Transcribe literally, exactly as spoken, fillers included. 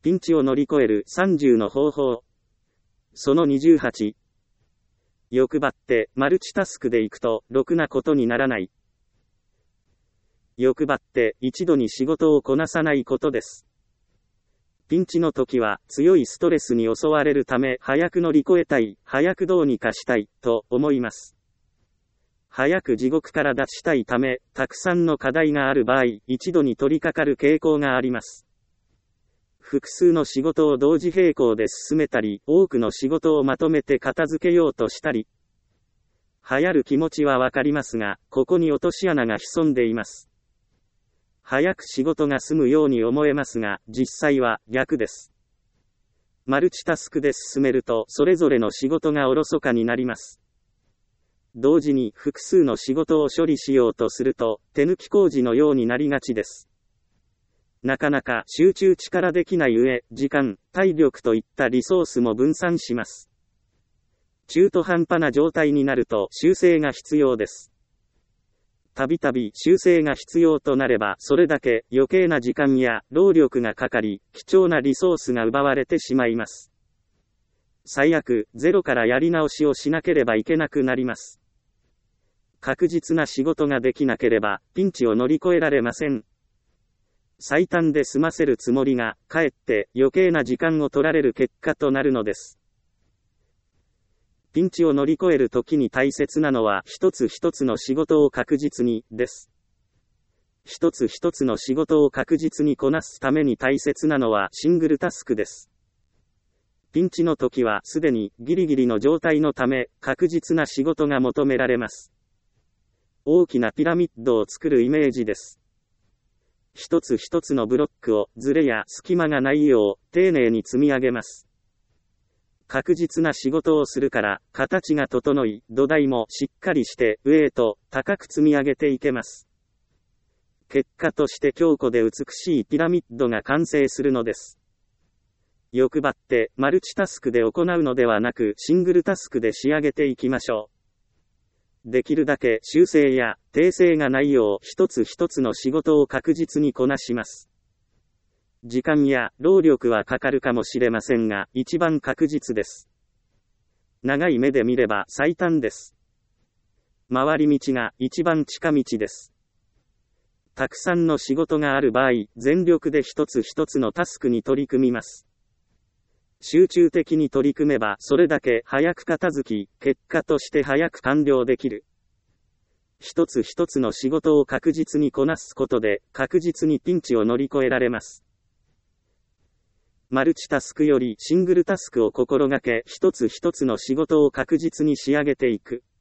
ピンチを乗り越えるさんじゅうの方法。そのにじゅうはち。欲張ってマルチタスクで行くとろくなことにならない。欲張って一度に仕事をこなさないことです。ピンチの時は強いストレスに襲われるため早く乗り越えたい、早くどうにかしたいと思います。早く地獄から脱したいため、たくさんの課題がある場合、一度に取り掛かる傾向があります。複数の仕事を同時並行で進めたり、多くの仕事をまとめて片付けようとしたり。流行る気持ちはわかりますが、ここに落とし穴が潜んでいます。早く仕事が済むように思えますが、実際は逆です。マルチタスクで進めると、それぞれの仕事がおろそかになります。同時に複数の仕事を処理しようとすると、手抜き工事のようになりがちです。なかなか集中力できない上、時間、体力といったリソースも分散します。中途半端な状態になると修正が必要です。たびたび修正が必要となれば、それだけ余計な時間や労力がかかり、貴重なリソースが奪われてしまいます。最悪、ゼロからやり直しをしなければいけなくなります。確実な仕事ができなければ、ピンチを乗り越えられません。最短で済ませるつもりが、かえって余計な時間を取られる結果となるのです。ピンチを乗り越えるときに大切なのは、一つ一つの仕事を確実に、です。一つ一つの仕事を確実にこなすために大切なのは、シングルタスクです。ピンチの時は、すでにギリギリの状態のため、確実な仕事が求められます。大きなピラミッドを作るイメージです。一つ一つのブロックを、ズレや隙間がないよう、丁寧に積み上げます。確実な仕事をするから、形が整い、土台もしっかりして、上へと高く積み上げていけます。結果として強固で美しいピラミッドが完成するのです。欲張って、マルチタスクで行うのではなく、シングルタスクで仕上げていきましょう。できるだけ修正や訂正がないよう一つ一つの仕事を確実にこなします。時間や労力はかかるかもしれませんが、一番確実です。長い目で見れば最短です。回り道が一番近道です。たくさんの仕事がある場合、全力で一つ一つのタスクに取り組みます。集中的に取り組めばそれだけ早く片付き、結果として早く完了できる。一つ一つの仕事を確実にこなすことで、確実にピンチを乗り越えられます。マルチタスクよりシングルタスクを心がけ、一つ一つの仕事を確実に仕上げていく。